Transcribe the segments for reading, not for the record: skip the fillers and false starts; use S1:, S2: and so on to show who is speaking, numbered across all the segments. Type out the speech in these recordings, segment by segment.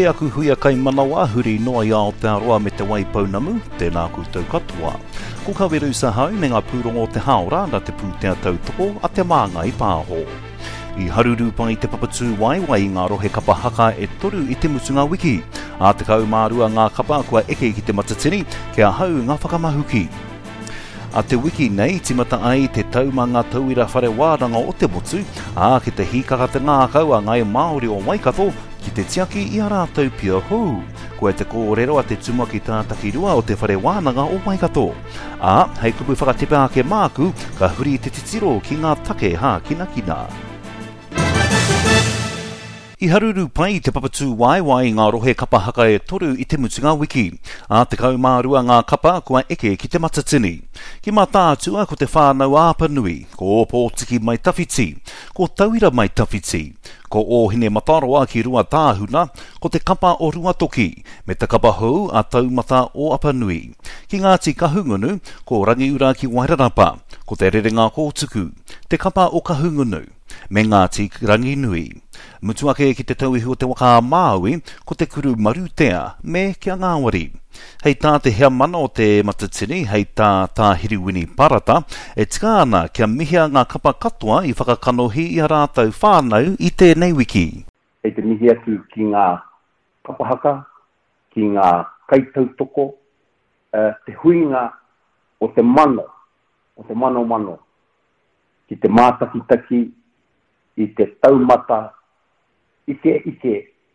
S1: He aku huia kai manawa huri noa ia o te aroa me te waipaunamu, tēnā koutou katoa. Ko kaweru sa hau me ngā pūrongo te haora na te pūtea tautoko a te māngai pāho. I haruru pai te papatū waiwai ngā rohe kapa haka e toru i te mutunga wiki. A te kaumārua ngā kapa kua eke ki te matatini kia hau ngā whakamahuki. A te wiki nei timata ai te taumanga tauira whare wāranga o te motu, a ki te hikaka te ngā kaua ngai Māori o Waikato, ki te tiaki i a rātou pia hou. Koe te kōrero a te tumua ki tātaki rua o te whare wānanga o Waikato. A, hei kupu whakatepe ake māku, ka huri te titiro ki ngā take hā kina. I haruru pai te papatū waiwai ngā rohe kapa haka e toru i te mutunga wiki. A te kaumārua ngā kapa kua eke ki te matatini. Ki mā tātua ko te whānau āpanui, ko pōtiki mai tawhiti, ko tauira mai tawhiti, ko ōhine mataroa ki rua tāhuna, ko te kapa o rua toki, me te kapa hou a taumata o apanui. Ki Ngāti Kahungunu, ko rangiura ki Wairarapa, ko te rerenga kōtuku, te kapa o Kahungunu, me Ngāti Ranginui. Mutuake ki te tauihu o te waka Māui, ko te kuru Marutea, me kia Ngāwari. Hei tā te hea mana o te matatini, hei tā hiriwini parata, e tika ana kia mihia ngā kapa katoa i whakakanohi i a rātou whānau i tēnei wiki.
S2: Hei te mihi atu ki ngā kapahaka, ki ngā kaitautoko, te huinga o te mano, ki te mātakitaki, i te taumata, ike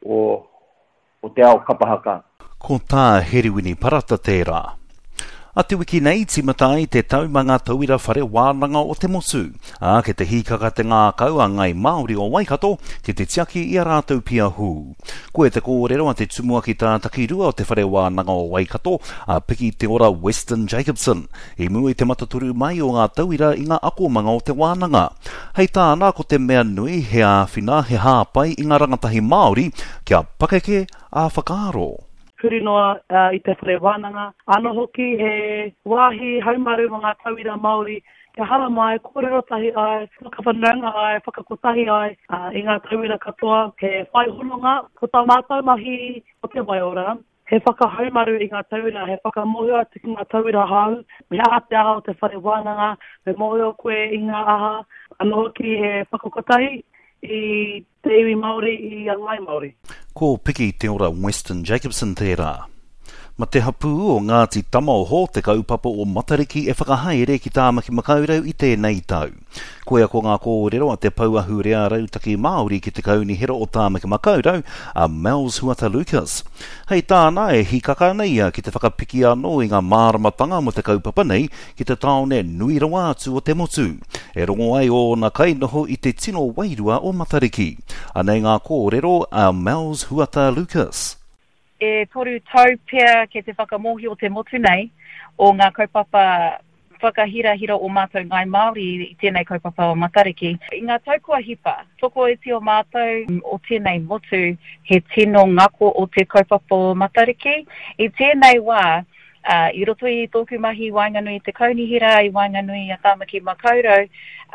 S2: o te ao kapahaka.
S1: Ko tā heriwini parata tērā. A te wiki nei timata ai te taumanga tauira whare wānanga o te motu. A ke te hikaka te ngā kaua ngai Māori o Waikato, ki te tiaki i a rātou pia hū. Koe te kōrero a te tumua ki tātaki rua o te whare wānanga o Waikato, a piki te ora Weston Jacobson. I mua i te mataturu mai o ngā tauira i ngā akomanga o te wānanga. Hei tāna ko te mea nui he āwhina he hāpai i ngā rangatahi Māori, kia pakeke a whakaaro.
S3: Huri noa i te whare wānanga. Ano hoki he wāhi haumaru o ngā tauira Māori. Kia hara mai, kōrero tahi ai, whakawhananga ai, whakakotahi ai. I ngā tauira katoa, he whai hononga, ko tā mātou mahi o te waiora. He whakahaumaru i ngā tauira, he whakamohua te ngā tauira hau. Me ate aha o te whare wānanga, me mohua koe i ngā aha. Ano hoki he whakakotahi i te iwi Māori i a ngai Māori.
S1: Ko piki te ora Weston Jacobson tērā. Ma te hapu o Ngāti Tamaoho te kaupapa o Matariki e whakahaere ki tāmaki makaurau i tēnei tau. Koea ko ngā kōrero a te pauahu rea rautaki Māori ki te kaunihera o tāmaki makaurau a Mel's Huata Lucas. Hei tāna e hikaka nei ki te whakapiki anō i ngā māramatanga mo te kaupapa nei ki te taone nui rawa atu o te motu. E rongo ai o na kainoho i te tino wairua o Matariki. Anei ngā kōrero a Mel's Huata Lucas.
S4: E toru tau pia ke te whakamohi o te motu nei o ngā kaupapa whakahira o mātou ngai Māori i tēnei kaupapa o Matariki. I ngā taukua hipa, toko e o mātou o tēnei motu he tino ngako o te kaupapa o Matariki. I tēnei wā, i roto i tōku mahi Wainganui te kaunihira, i Wainganui a tāmaki makaurau,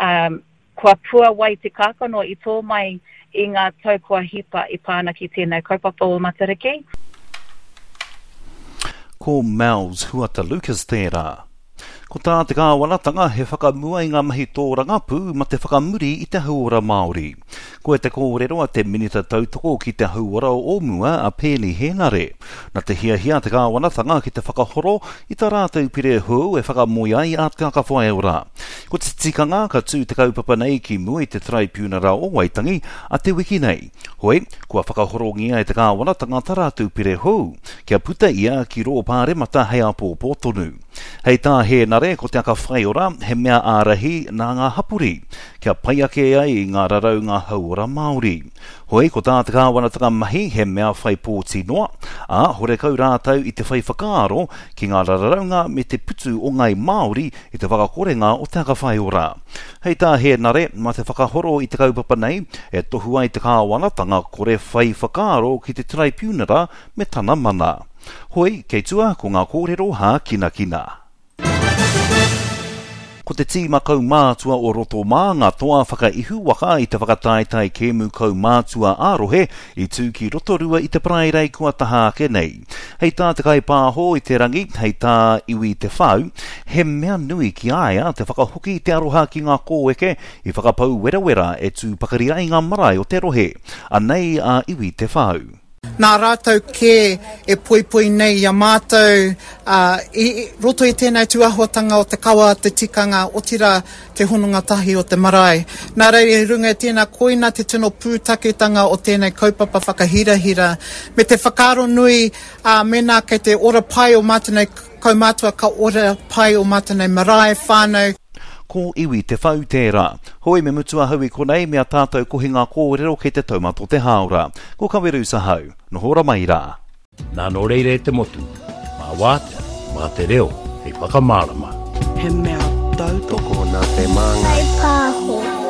S4: kua pua wai te kākano i tō mai i ngā taukua hipa i pāna ki tēnei kaupapa o Matariki.
S1: Ko Mel's Huata Lucas tērā. Ko tā te kāwanatanga he whakamua i ngā mahi tōranga pū ma te whakamuri i te hauora Māori. Ko e te kōrero a te minita tautoko ki te hauora o mua a pēni henare. Na te hia te kāwanatanga ki te whakahoro i tā rātou pire hou e whakamoi ai a te akawhaeora. Ko te tikanga ka tū te kaupapa nei ki mua i te tribunara o Waitangi a te wiki nei. Hoi, kua whakahorongia e te kāwanatanga tā rātou pire hou. Kia puta ia ki ro pāre mata hei apōpō tonu. Hei tā he nare ko te aka whaiora he mea ārahi nā ngā hapuri. Kia pai ake ai i ngā rarau ngā hauora Māori. Hoi, ko tā te kāwanatanga mahi he mea whai pōti noa, a hore kau rātau i te whai whakaaro ki ngā raraunga me te putu o ngai Māori i te whakakorenga o te aka whaiora. Hei tā he nare ma te whakahoro i te kaupapa nei e tohu ai te kāwanatanga kore whai whakaaro ki te tribunara me tana mana. Hoi, kei tua ko ngā kōrero hā kina. Ko te tīma kau mātua o roto mā ngā toa whakaihu waka i te whakataitai kēmu kau mātua ārohe i tūki rotorua i te prairei kua taha ake nei. Hei tā te kai pāho i te rangi, hei tā iwi te whau, he mea nui ki aia te whakahoki te aroha ki ngā kōeke i whakapau wera e tū pakariai ngā marae o te rohe. Anei a iwi te whau.
S5: Nā rātou kē e pui nei i a mātou i roto i tēnei tuahotanga o te kawa, te tikanga, o tira te hononga tahi o te marae. Nā rei e runga tēnā koina te tino pūtaketanga o tēnei kaupapa whakahirahira. Me te whakaro nui mena kei te ora pai o mātanei kaumātua ka ora pai o mātanei marae whānau.
S1: Ko iwi te whau tērā. Hoi me mutua hui konei mea tātou kohi ngā kōrero kei te taumato te haora. Ko kaweru sa hau, no hora mai rā.
S6: Nā no reire te motu, mā wātea, mā te reo, hei whakamārama.
S7: He mea tautoko
S8: nā te māngai. Hei pāho.